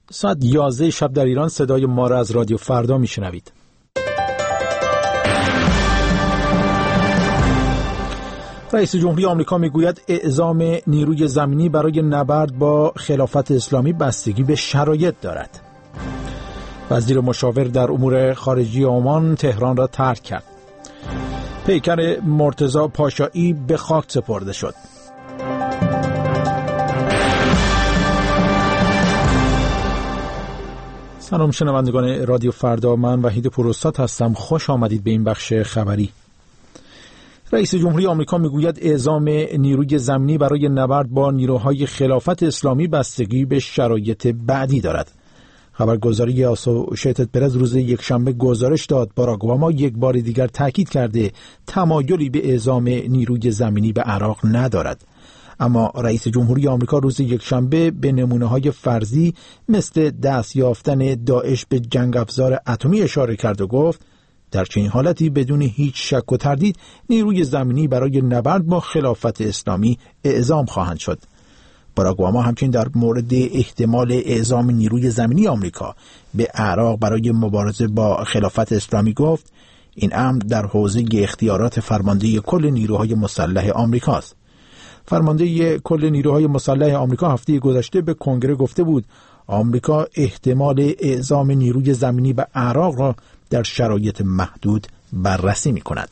ساعت 11 شب در ایران صدای ما را از رادیو فردا میشنوید. رئیس جمهوری آمریکا میگوید اعزام نیروی زمینی برای نبرد با خلافت اسلامی بستگی به شرایط دارد. وزیر مشاور در امور خارجه عمان تهران را ترک کرد. پیکر مرتضی پاشایی به خاک سپرده شد. سلام شنوندگان رادیو فردا، من وحید پوراستاد هستم. خوش آمدید به این بخش خبری. رئیس جمهوری آمریکا میگوید اعزام نیروی زمینی برای نبرد با نیروهای خلافت اسلامی بستگی به شرایط بعدی دارد. خبرگزاری اسوشیتد پرس روز یکشنبه گزارش داد باراک اوباما یک بار دیگر تاکید کرده تمایلی به اعزام نیروی زمینی به عراق ندارد. اما رئیس جمهوری آمریکا روز یکشنبه به نمونه‌های فرضی مثل دست یافتن داعش به جنگ افزار اتمی اشاره کرد و گفت در چنین حالتی بدون هیچ شک و تردید نیروی زمینی برای نبرد با خلافت اسلامی اعزام خواهند شد. باراک اوباما همچنین در مورد احتمال اعزام نیروی زمینی آمریکا به عراق برای مبارزه با خلافت اسلامی گفت این امر در حوزه اختیارات فرمانده کل نیروهای مسلح آمریکاست. فرمانده کل نیروهای مسلح آمریکا هفته گذشته به کنگره گفته بود آمریکا احتمال اعزام نیروی زمینی به عراق را در شرایط محدود بررسی می کند.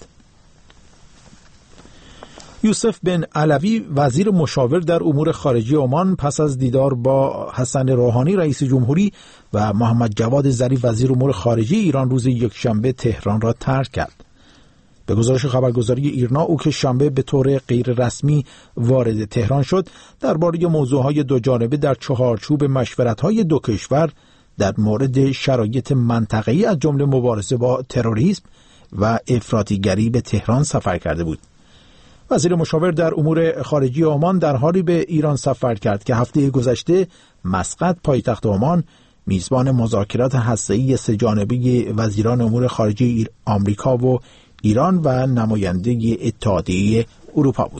یوسف بن علوی وزیر مشاور در امور خارجه عمان پس از دیدار با حسن روحانی رئیس جمهوری و محمد جواد ظریف وزیر امور خارجه ایران روز یکشنبه تهران را ترک کرد. به گزارش خبرگزاری ایرنا او که شنبه به طور غیر رسمی وارد تهران شد درباره موضوعهای دو جانبه در چهارچوب مشورت‌های دو کشور در مورد شرایط منطقه‌ای از جمله مبارزه با تروریسم و افراطیگری به تهران سفر کرده بود. وزیر مشاور در امور خارجه عمان در حالی به ایران سفر کرد که هفته گذشته مسقط پایتخت عمان میزبان مذاکرات هسته‌ای سه‌جانبه وزیران امور خارجه آمریکا و ایران و نماینده اتحادیه اروپا بود.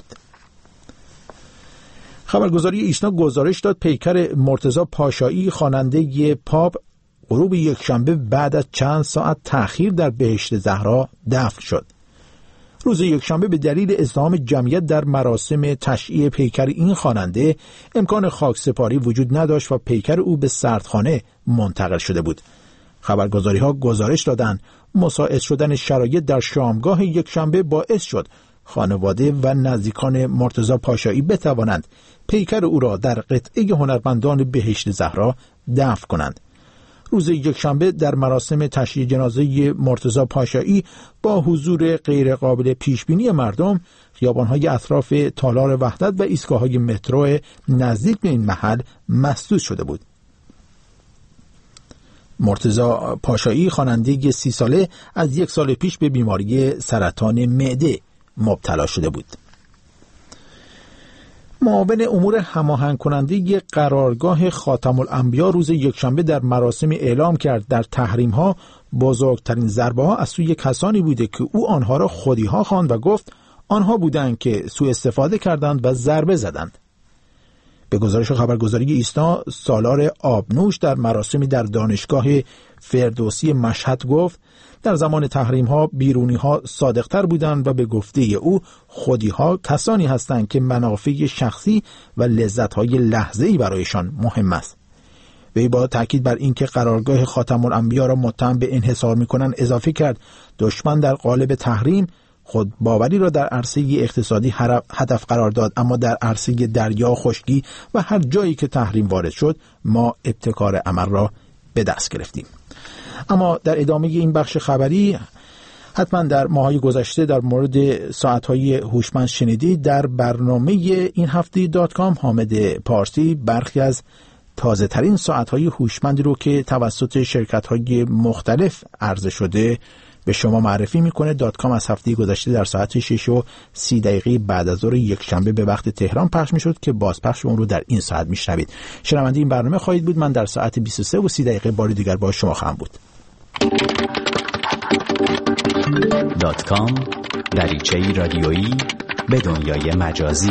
خبرگزاری ایسنا گزارش داد پیکر مرتضی پاشایی خواننده پاپ غروب یکشنبه بعد از چند ساعت تأخیر در بهشت زهرا دفن شد. روز یکشنبه به دلیل ازدحام جمعیت در مراسم تشییع پیکر این خواننده امکان خاکسپاری وجود نداشت و پیکر او به سردخانه منتقل شده بود. خبرگزاری‌ها گزارش دادند مساعد شدن شرایط در شامگاه یکشنبه باعث شد خانواده و نزدیکان مرتضی پاشایی بتوانند پیکر او را در قطعه هنرمندان بهشت زهرا دفن کنند. روز یکشنبه در مراسم تشییع جنازه مرتضی پاشایی با حضور غیرقابل پیشبینی مردم خیابان‌های اطراف تالار وحدت و ایستگاه‌های مترو نزدیک به این محل مسدود شده بود. مرتضی پاشایی خواننده 30 ساله از 1 سال پیش به بیماری سرطان معده مبتلا شده بود. معاون امور هماهنگ کننده قرارگاه خاتم الانبیا روز یکشنبه در مراسم اعلام کرد در تحریم‌ها بزرگترین ضربه‌ها از سوی کسانی بوده که او آنها را خودی‌ها خواند و گفت آنها بودند که سوء استفاده کردند و ضربه زدند. به گزارش خبرگزاری ایسنا سالار آبنوش در مراسمی در دانشگاه فردوسی مشهد گفت در زمان تحریم‌ها بیرونی‌ها صادق‌تر بودند و به گفته او خودی‌ها کسانی هستند که منافع شخصی و لذت‌های لحظه‌ای برایشان مهم است. وی با تاکید بر اینکه قرارگاه خاتم الانبیا را متهم به انحصار می‌کنند اضافه کرد دشمن در قالب تحریم خود باوری را در عرصه اقتصادی هدف قرار داد، اما در عرصه دریا، خشکی و هر جایی که تحریم وارد شد ما ابتکار عمل را به دست گرفتیم. اما در ادامه این بخش خبری حتما در ماهای گذشته در مورد ساعت‌های هوشمند شنیدید. در برنامه این هفته .com حامد پارسی برخی از تازه ترین ساعت‌های هوشمندی رو که توسط شرکت‌های مختلف عرضه شده به شما معرفی میکنه. .com از هفته گذشته در ساعت 6:30 بعد از ظهر یکشنبه به وقت تهران پخش میشد که بازپخش اون رو در این ساعت میشنوید. شنونده این برنامه خواهید بود. من در ساعت 23:30 بار دیگر با شما خواهم بود. .com دریچه‌ای رادیویی به دنیای مجازی.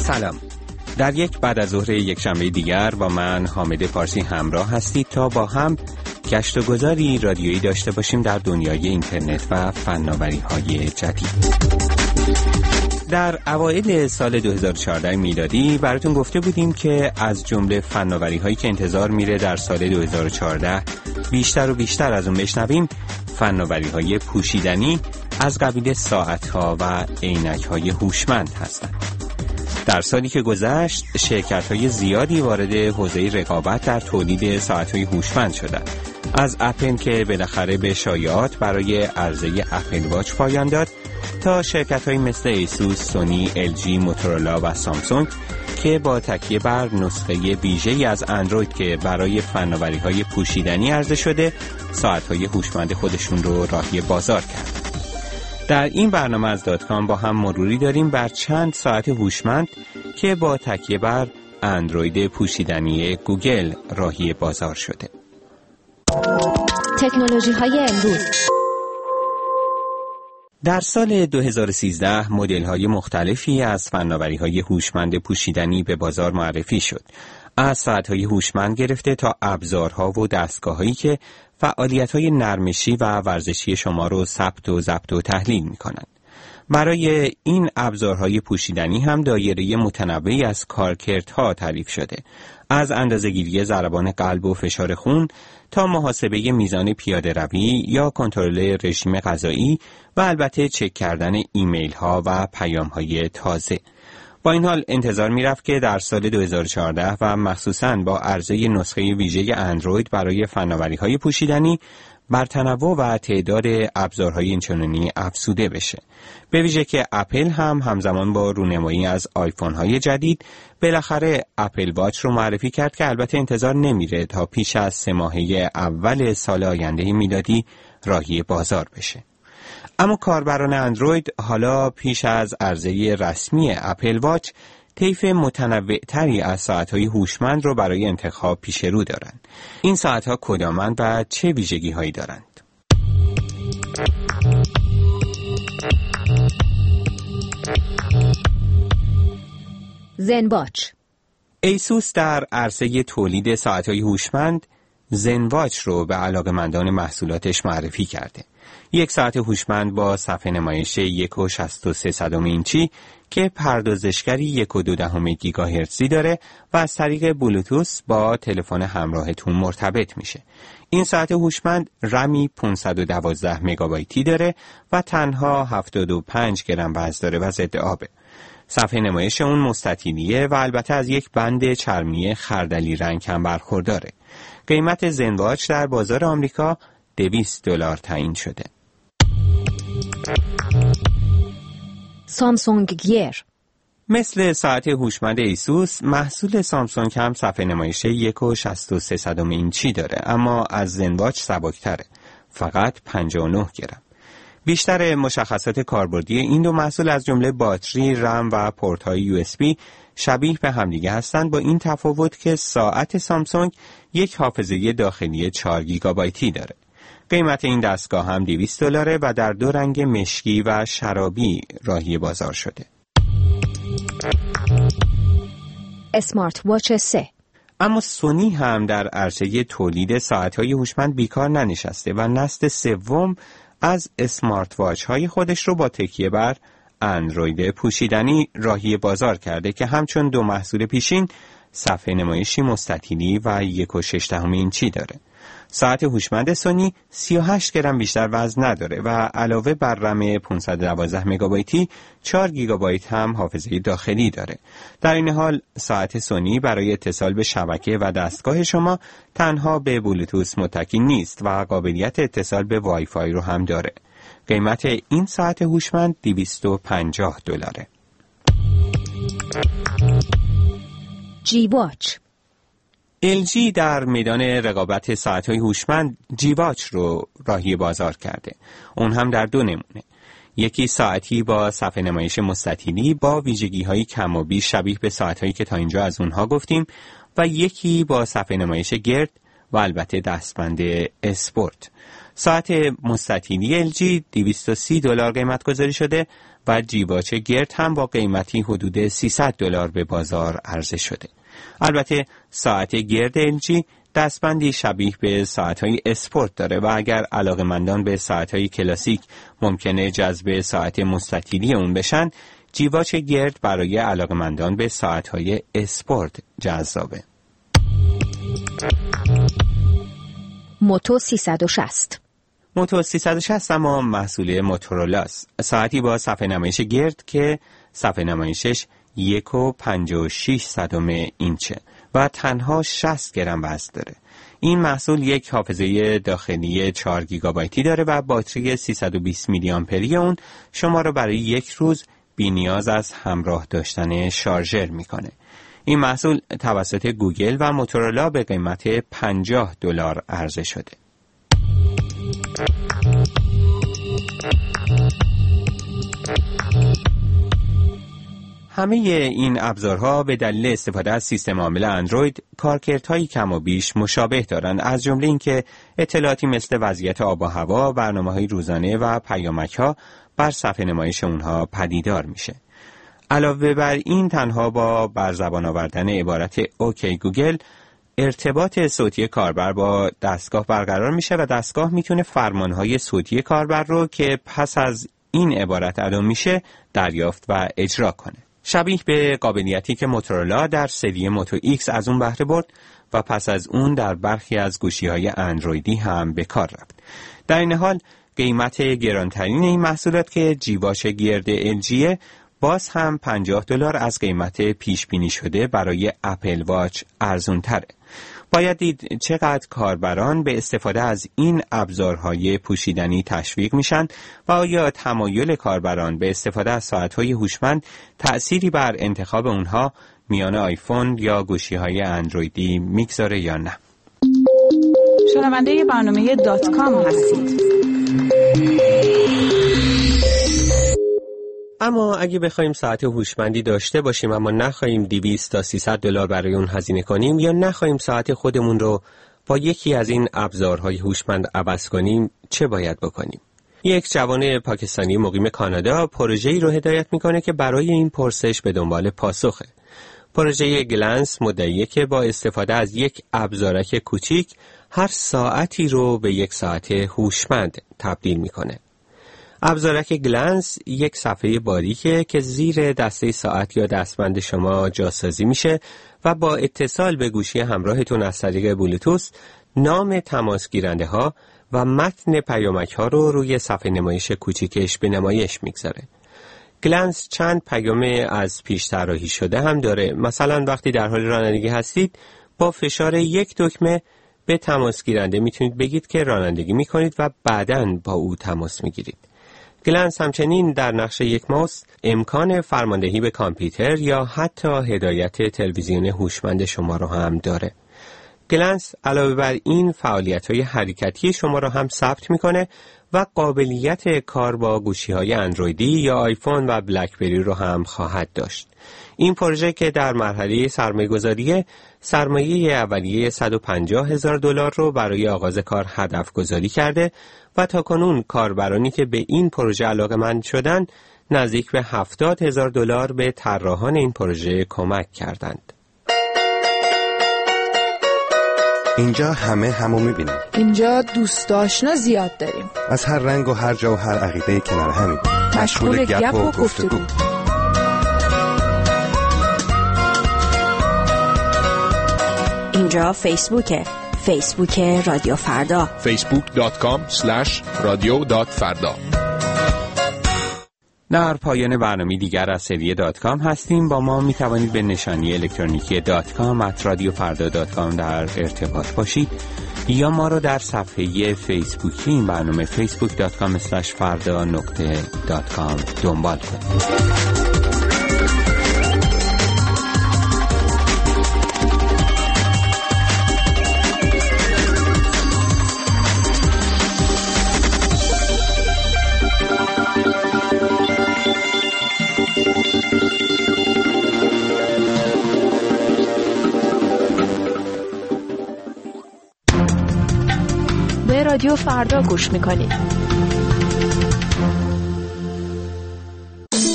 سلام. در یک بعد از ظهر یک شنبه دیگر با من حامد پارسی همراه هستید تا با هم گشت و گذاری رادیویی داشته باشیم در دنیای اینترنت و فناوری‌های جدید. در اوایل سال 2014 میلادی براتون گفته بودیم که از جمله فناوری‌هایی که انتظار میره در سال 2014 بیشتر و بیشتر از اون بشنویم فناوری‌های پوشیدنی از قبیل ساعت‌ها و عینک‌های هوشمند هستند. در سالی که گذشت شرکت‌های زیادی وارد حوزه رقابت در تولید ساعت‌های هوشمند شدند. از اپل که بالاخره به شایعات برای عرضه اپل واچ پایان داد تا شرکت‌هایی مثل ایسوس، سونی، LG، موتورولا و سامسونگ که با تکیه بر نسخه ویژه‌ای از اندروید که برای فناوری‌های پوشیدنی عرضه شده ساعت‌های هوشمند خودشون رو راهی بازار کردند. در این برنامه از داتکام با هم مروری داریم بر چند ساعت هوشمند که با تکیه بر اندروید پوشیدنی گوگل راهی بازار شده. تکنولوژی‌های امروز. در سال 2013 مدل‌های مختلفی از فناوری‌های هوشمند پوشیدنی به بازار معرفی شد. از ساعت‌های هوشمند گرفته تا ابزارها و دستگاه‌هایی که فعالیت‌های نرمشی و ورزشی شما رو ثبت و ضبط و تحلیل می‌کنند. برای این ابزارهای پوشیدنی هم دایره متنوعی از کارکردها تعریف شده. از اندازه‌گیری ضربان قلب و فشار خون تا محاسبه میزان پیاده روی یا کنترل رژیم غذایی و البته چک کردن ایمیل ها و پیام های تازه. با این حال انتظار میرفت که در سال 2014 و مخصوصاً با عرضه نسخه ویژه اندروید برای فناوری‌های پوشیدنی بر تنوع و تعداد ابزارهای اینچنینی افزوده بشه. به ویژه که اپل هم همزمان با رونمایی از آیفون‌های جدید بالاخره اپل واچ رو معرفی کرد که البته انتظار نمیره تا پیش از 3 ماهه اول سال آینده میلادی راهی بازار بشه. اما کاربران اندروید حالا پیش از عرضه رسمی اپل واچ طیف متنوع‌تری از ساعت‌های هوشمند رو برای انتخاب پیش رو دارند. این ساعت‌ها کدامند و چه ویژگی‌هایی دارند؟ زن واچ. ایسوس در عرصه تولید ساعت‌های هوشمند زن واچ رو به علاقه‌مندان محصولاتش معرفی کرده. یک ساعت هوشمند با صفحه نمایش 1.63 اینچی که پردازشگری 1.2 گیگاهرتزی داره و از طریق بلوتوث با تلفن همراهتون مرتبط میشه. این ساعت هوشمند رمی 512 مگابایتی داره و تنها 75 گرم وزن داره و ضد آبه. صفحه نمایش اون مستطیلیه و البته از یک بند چرمی خردلی رنگ هم برخورداره. قیمت زن واچ در بازار آمریکا $200 تعیین شده. سامسونگ گیر. مثل ساعت هوشمند ایسوس محصول سامسونگ هم صفحه نمایش 1.63 اینچی داره اما از زن واچ سبک‌تره، فقط 59 گرم. بیشتر مشخصات کاربردی این دو محصول از جمله باتری، رم و پورت‌های USB شبیه به همدیگه هستند، با این تفاوت که ساعت سامسونگ یک حافظه داخلی 4 گیگابایتی داره. قیمت این دستگاه هم $200 و در دو رنگ مشکی و شرابی راهی بازار شده. اسمارت واچ 3. اما سونی هم در عرصه تولید ساعت‌های هوشمند بیکار ننشسته و نسل سوم از اسمارت واچ های خودش رو با تکیه بر اندروید پوشیدنی راهی بازار کرده که همچون دو محصول پیشین صفحه نمایشی مستطیلی و 1.6 اینچی داره. ساعت هوشمند سونی 38 گرم بیشتر وزن نداره و علاوه بر رم 512 مگابایتی 4 گیگابایت هم حافظه داخلی داره. در این حال ساعت سونی برای اتصال به شبکه و دستگاه شما تنها به بلوتوث متکی نیست و قابلیت اتصال به وای فای رو هم داره. قیمت این ساعت هوشمند $250. جی واچ. LG در میدان رقابت ساعت‌های هوشمند جی واچ رو راهی بازار کرده. اون هم در دو نمونه. یکی ساعتی با صفحه نمایش مستطیلی با ویژگی‌های کم و بیش شبیه به ساعت‌هایی که تا اینجا از اونها گفتیم و یکی با صفحه نمایش گرد و البته دستبند اسپورت. ساعت مستطیلی LG $230 قیمت گذاری شده و جیواچ گرد هم با قیمتی حدود $300 به بازار عرضه شده. البته ساعت گرد LG دستبندی شبیه به ساعت‌های اسپورت داره و اگر علاقه‌مندان به ساعت‌های کلاسیک ممکنه جذب ساعت مستطیلی اون بشن، جیواچ گرد برای علاقه‌مندان به ساعت‌های اسپورت جذابه. موتو 360. موتو 360 اما محصول موتورولاست. ساعتی با صفحه نمایش گرد که صفحه نمایشش 1.56 اینچه و تنها 60 گرم وزن داره. این محصول یک حافظه داخلی 4 گیگابایتی داره و باتری 320 میلی آمپری اون شما رو برای یک روز بی نیاز از همراه داشتن شارژر میکنه. این محصول توسط گوگل و موتورولا به قیمت $50 عرضه شده. همه این ابزارها به دلیل استفاده از سیستم عامل اندروید کارکردهایی کم و بیش مشابه دارند، از جمله اینکه اطلاعاتی مثل وضعیت آب و هوا، برنامه‌های روزانه و پیامک‌ها بر صفحه نمایش اونها پدیدار میشه. علاوه بر این تنها با بر زبان آوردن عبارت اوکی گوگل ارتباط صوتی کاربر با دستگاه برقرار میشه و دستگاه میتونه فرمانهای صوتی کاربر رو که پس از این عبارت ادا میشه دریافت و اجرا کنه. شبیه به قابلیتی که موتورولا در سری موتو ایکس از اون بهره برد و پس از اون در برخی از گوشی‌های اندرویدی هم به کار رفت. در این حال قیمت گرانترین این محصولات که جیواچ گرد LG باز هم $50 از قیمت پیش بینی شده برای اپل واچ ارزون تره. باید دید چقدر کاربران به استفاده از این ابزارهای پوشیدنی تشویق میشن و آیا تمایل کاربران به استفاده از ساعت‌های هوشمند تأثیری بر انتخاب اونها میان آیفون یا گوشی‌های اندرویدی میگذاره یا نه. شنونده برنامه .com هستید. اما اگه بخوایم ساعت هوشمندی داشته باشیم اما نخواهیم $200 تا $300 برای اون هزینه کنیم یا نخواهیم ساعت خودمون رو با یکی از این ابزارهای هوشمند عوض کنیم، چه باید بکنیم؟ یک جوان پاکستانی مقیم کانادا پروژه‌ای رو هدایت میکنه که برای این پرسش به دنبال پاسخه. پروژه گلنس مدعیه که با استفاده از یک ابزارک کوچیک هر ساعتی رو به یک ساعت هوشمند تبدیل میکنه. ابزارک گلنس یک صفحه باریکه که زیر دسته ساعت یا دستبند شما جاسازی میشه و با اتصال به گوشی همراهتون از طریق بلوتوث نام تماس گیرنده ها و متن پیامک ها رو روی صفحه نمایش کوچیکش به نمایش میگذاره. گلنس چند پیام از پیش طراحی شده هم داره. مثلا وقتی در حال رانندگی هستید با فشار یک دکمه به تماس گیرنده میتونید بگید که رانندگی میکنید و بعداً با او تماس میگیرید. گلنس همچنین در نقش یک ماوس امکان فرماندهی به کامپیوتر یا حتی هدایت تلویزیون هوشمند شما رو هم داره. گلنس علاوه بر این فعالیت‌های حرکتی شما رو هم ثبت میکنه و قابلیت کار با گوشی‌های اندرویدی یا آیفون و بلکبری رو هم خواهد داشت. این پروژه که در مرحله سرمایه‌گذاریه، سرمایه اولیه $150,000 رو برای آغاز کار هدف گذاری کرده و تاکنون کاربرانی که به این پروژه علاقه‌مند شدن نزدیک به $70,000 به طراحان این پروژه کمک کردند. اینجا همو می‌بینیم. اینجا دوست آشنا زیاد داریم. از هر رنگ و هر جا و هر عقیده کنار همیم. مشغول گپ و گفتگو. اینجا فیسبوک رادیو فردا. facebook.com/radio.farda. در پایان برنامه دیگر از سری .com هستیم. با ما می توانید به نشانی الکترونیکی .com@radiofarda.com در ارتباط باشید یا ما رو در صفحه فیسبوکی این برنامه facebook.com/farda.com دنبال کنید. رادیو فردا گوش میکنید.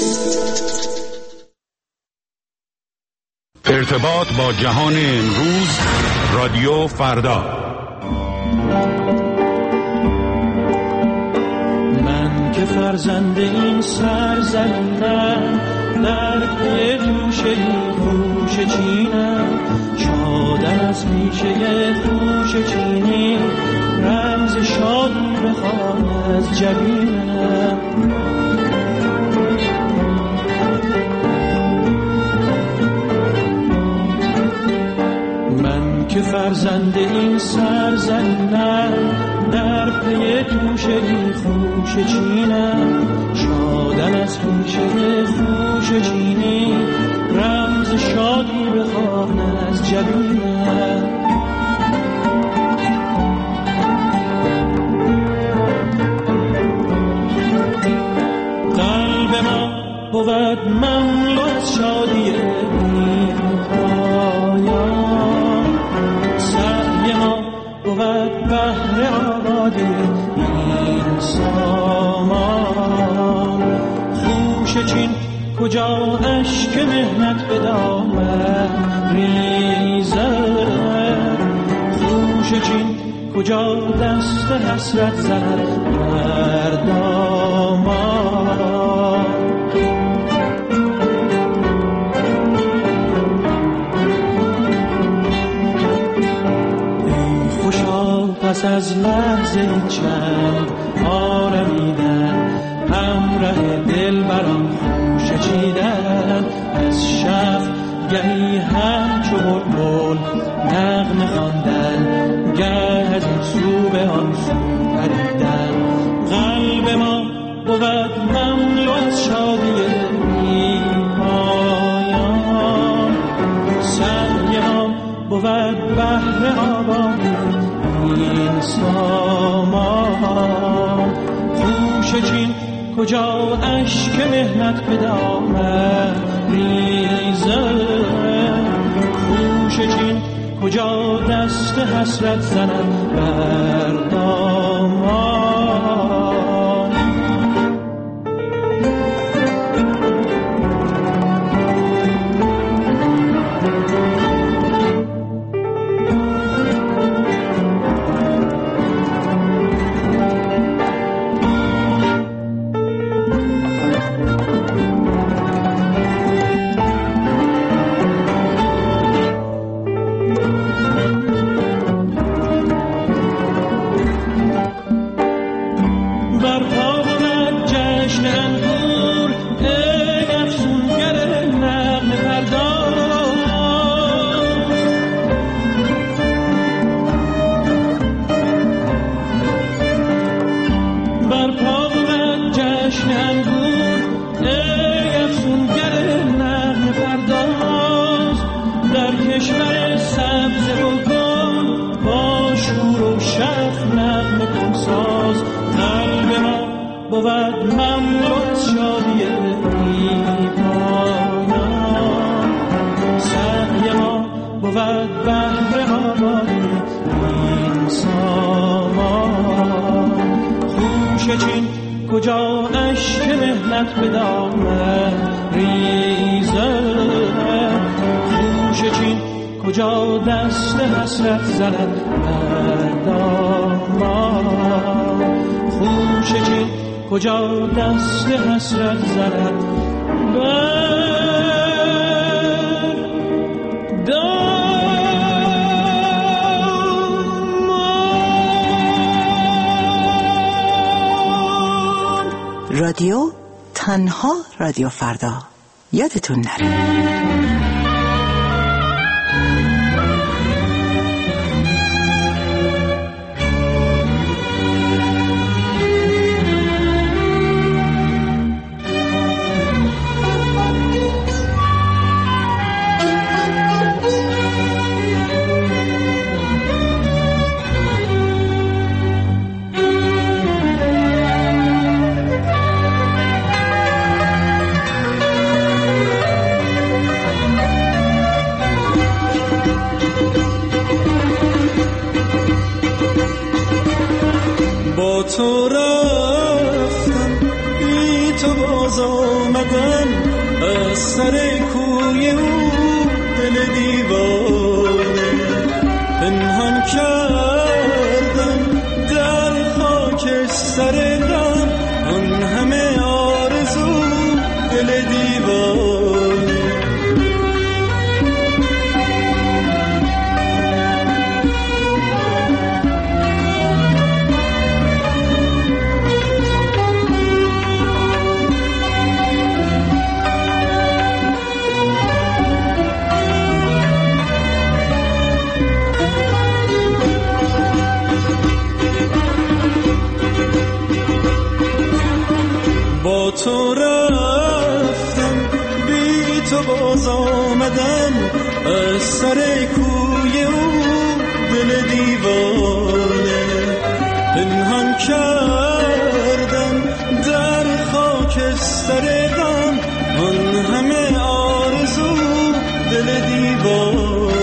ارتباط با جهان امروز، رادیو فردا. من که فرزند این سرزمینم، در پی توشه خوش چینم، شادم از پیشه خوش چینی، رمز شادی بخوان از جبینم. من که فرزند این سرزمینم، در پی توشه خوش چینم، شادم از پیشه خوش چینی، رمز شادی بخوان از جبینم. قلب ما بود مملو از شادی بی پایان، سعی ما بود بهر آبادی این سامان. خوش چین کجا اشک مهنت به دامن ریزد، خوش چین کجا دست حسرت زند بر دامان. ای خوشا پس از لحظه چند آرمیدن، همراه دل برام خوش چیدن، از شب گهی همچو بلبل نغمه خواندن، گه از این سو به آن سو پریدن. قلب ما بود مملو از شادی بی پایان، سعی ما بود بهر آبادی این سامان. خوش چین کجا اشک مهنت به دامن ریزد، خوش چین کجا دست حسرت زند بر دامان. کجا اشک مهنت به دامن ریزد، خوش چین کجا دست حسرت زند بر دامان. خوش چین کجا دست حسرت زند بر دامان. رادیو تنها رادیو فردا، یادتون نره. تو رفتم بی تو باز آمدم، از سر کوی او دل دیوانه پنهان کردم در خاک سر غم آن همه آرزو دل دیوانه با تو رفتم بی تو باز آمدم از سر کوی او دل دیوانه پنهان کردم در خاک سر غم آن همه آرزو دل دیوانه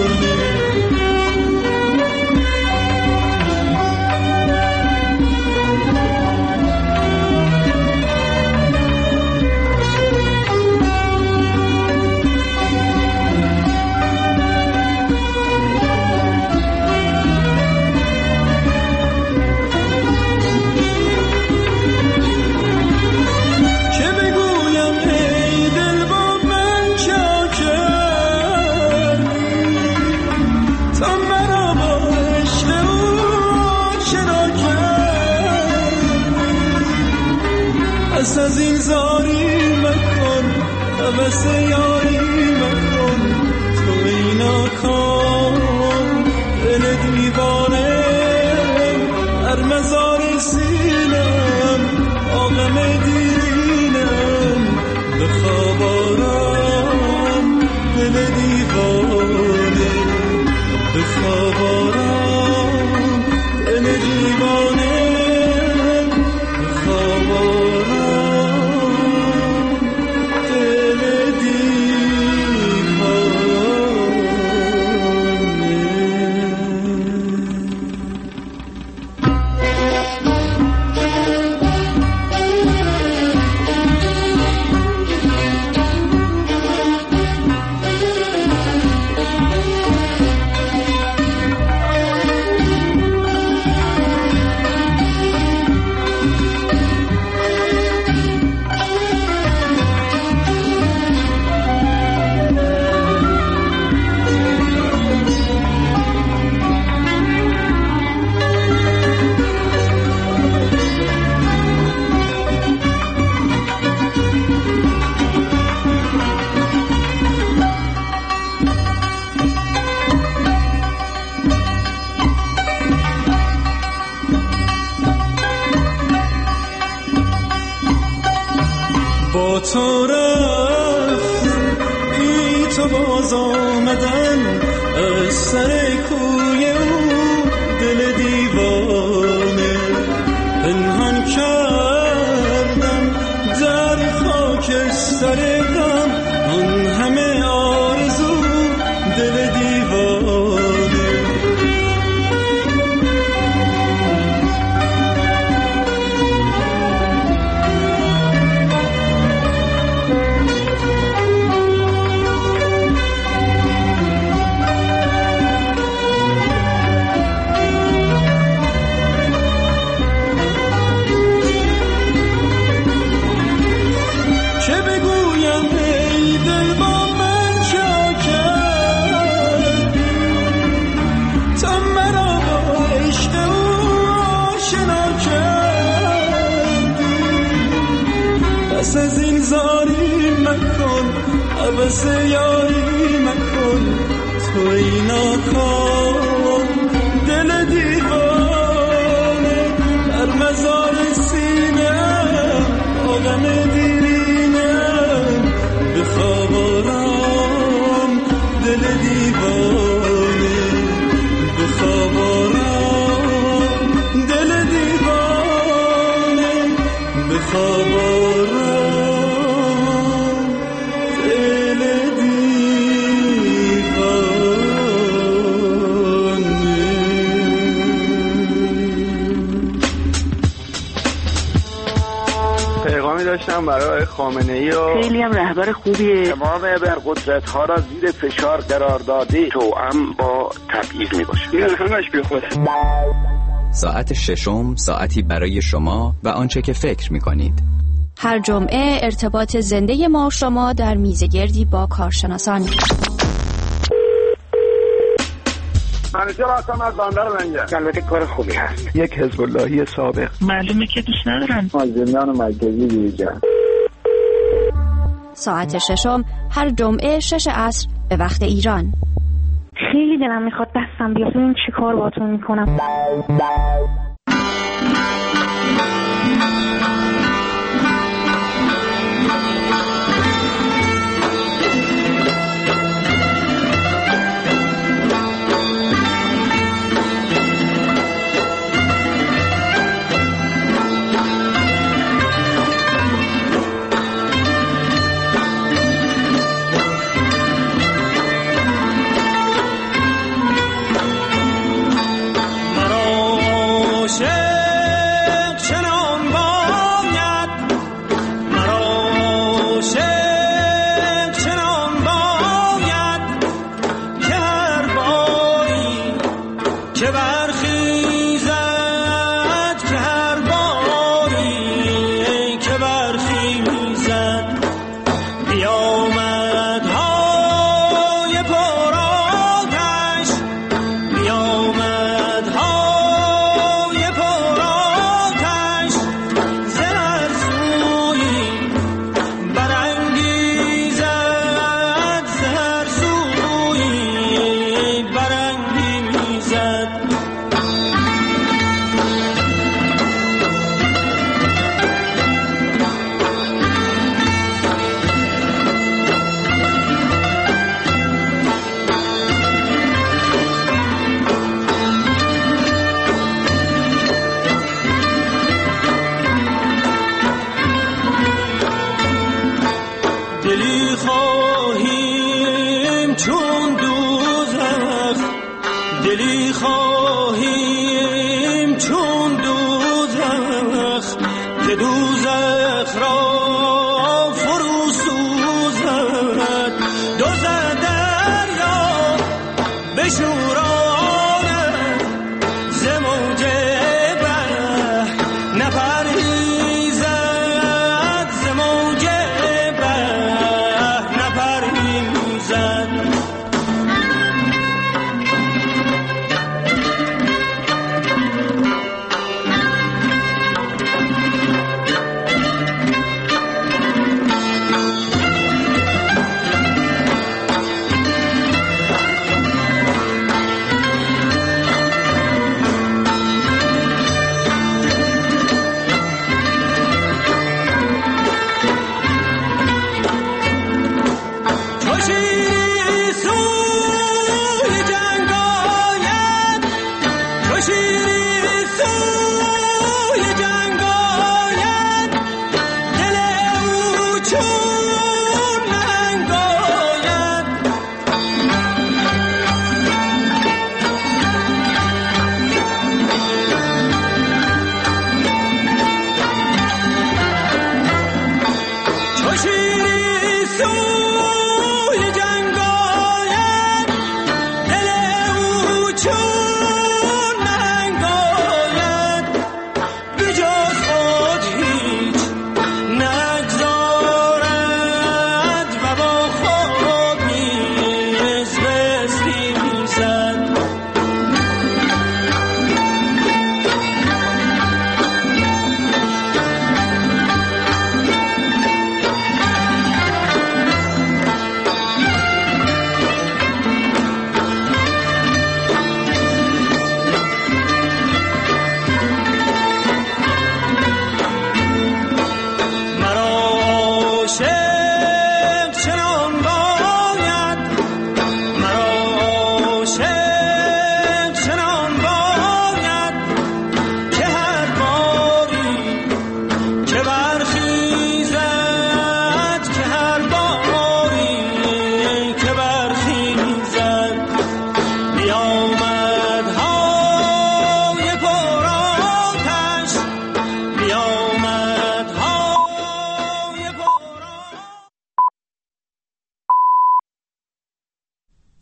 از این زاری مکن حوث یاری مکن تو اینا کن دل دیوانه هر مزار سینم آغم دیرینم بخواب آرام دل دیوانه بخواب آرام دل دیوانه بخواب آرام با تو رفتم بی تو باز آمدم از سر کوی او دل دیوانه پنهان کردم در خاک سر غم آن همه آرزو دل دیوانه از این زاری مکن عوض یاری مکن تو اینا کن دل دیوانه در مزار سینم آدم دیرینم بخواب آرام دل دیوانه بخواب آرام دل دیوانه بخواب آرام داشتم برای خامنه‌ای و خیلی هم رهبر خوبیه. تمام ابرقدرت‌ها را زیر فشار قرار داده، توأم با تبعیض میباشه. این همش بیخوده. ساعت ششم، ساعتی برای شما و آنچه که فکر می‌کنید. هر جمعه ارتباط زنده ما و شما در میزگردی با کارشناسان. منیجر هستم از بندر لنگر. البته کار خوبی هست. یک حزب اللهی سابق. معلومه که دوست ندارن. از زندان مرکزی بیرون. ساعت ششم هر جمعه 6 عصر به وقت ایران. خیلی دلم میخواد دستم بیاد ببین چی کار باهاتون میکنم.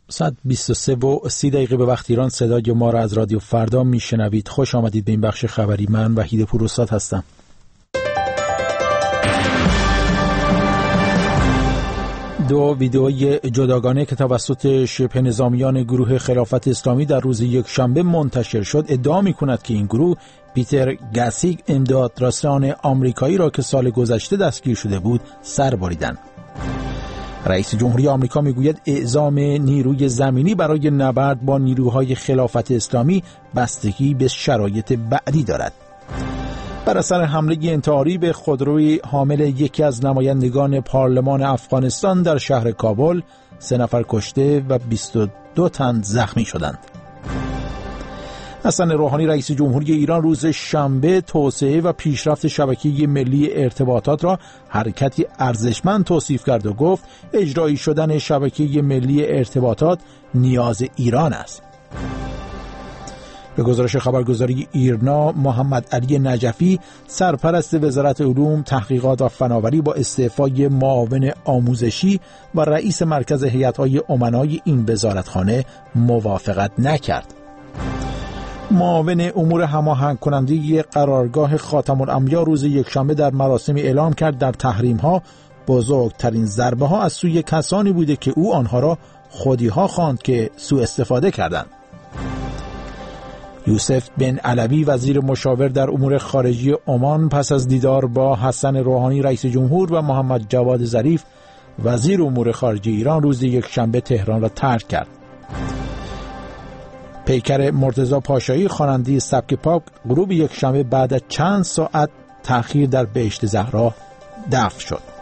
ساعت 23:30 به وقت ایران صدای ما را از رادیو فردا میشنوید. خوش آمدید به این بخش خبری. من وحید پوراستاد هستم. دو ویدئوی جداگانه که توسط شبه نظامیان گروه خلافت اسلامی در روز یکشنبه منتشر شد ادعا می‌کند که این گروه پیتر گاسیگ امدادرسان آمریکایی را که سال گذشته دستگیر شده بود سر بریدند. رئیس جمهوری آمریکا میگوید اعزام نیروی زمینی برای نبرد با نیروهای خلافت اسلامی بستگی به شرایط بعدی دارد. بر اثر حمله انتحاری به خودروی حامل یکی از نمایندگان پارلمان افغانستان در شهر کابل 3 نفر کشته و 22 تن زخمی شدند. حسن روحانی رئیس جمهوری ایران روز شنبه توسعه و پیشرفت شبکه ملی ارتباطات را حرکتی ارزشمند توصیف کرد و گفت اجرایی شدن شبکه ملی ارتباطات نیاز ایران است. به گزارش خبرگزاری ایرنا، محمد علی نجفی سرپرست وزارت علوم، تحقیقات و فناوری با استعفای معاون آموزشی و رئیس مرکز هیئت‌های امنای این وزارتخانه موافقت نکرد. معاون امور هماهنگ کننده قرارگاه خاتم الانبیا روز یکشنبه در مراسمی اعلام کرد در تحریم‌ها بزرگترین ضربه ها از سوی کسانی بوده که او آنها را خودی‌ها خواند که سوء استفاده کردند. یوسف بن علوی وزیر مشاور در امور خارجه عمان پس از دیدار با حسن روحانی رئیس جمهور و محمد جواد ظریف وزیر امور خارجه ایران روز یکشنبه تهران را ترک کرد. پیکر مرتضی پاشایی خواننده سبک پاپ غروب یکشنبه بعد از چند ساعت تأخیر در بهشت زهرا دفن شد.